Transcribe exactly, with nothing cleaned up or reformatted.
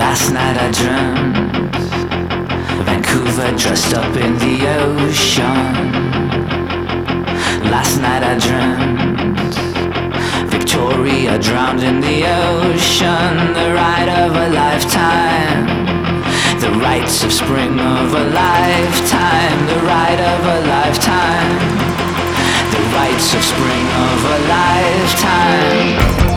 Last night I dreamt Vancouver dressed up in the ocean. Last night I dreamt Victoria drowned in the ocean. The ride of a lifetime, the rites of spring of a lifetime, the ride of a lifetime, the rites of spring of a lifetime.